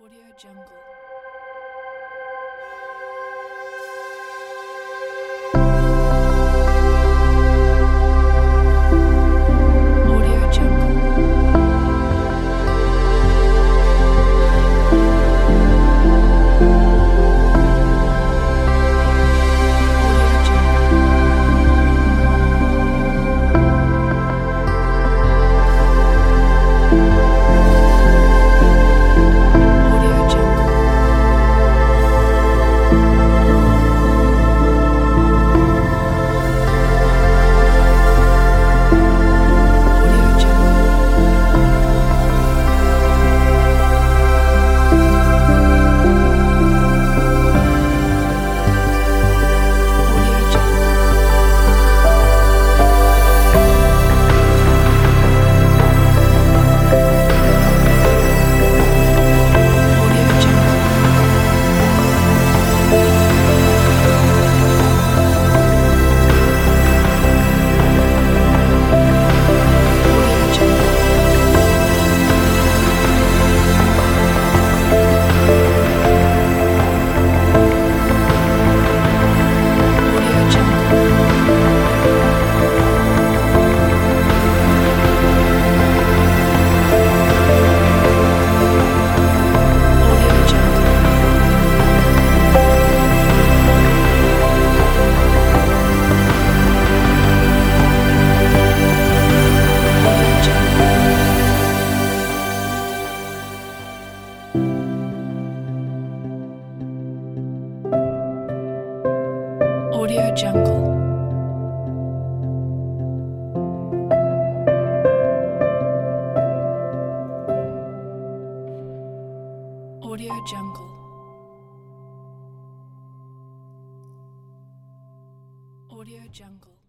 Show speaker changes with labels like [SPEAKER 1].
[SPEAKER 1] Audio Jungle. Audio Jungle. Audio Jungle. Audio Jungle. Audio Jungle. Audio Jungle. Audio Jungle. Audio Jungle. Audio Jungle. Audio Jungle. Audio Jungle. Audio Jungle. Audio Jungle. Audio Jungle.